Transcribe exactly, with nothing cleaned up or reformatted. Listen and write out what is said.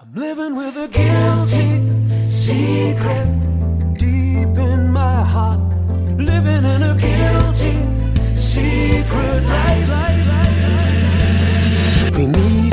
I'm living with a guilty secret deep in my heart. Living in a guilty secret life. We meet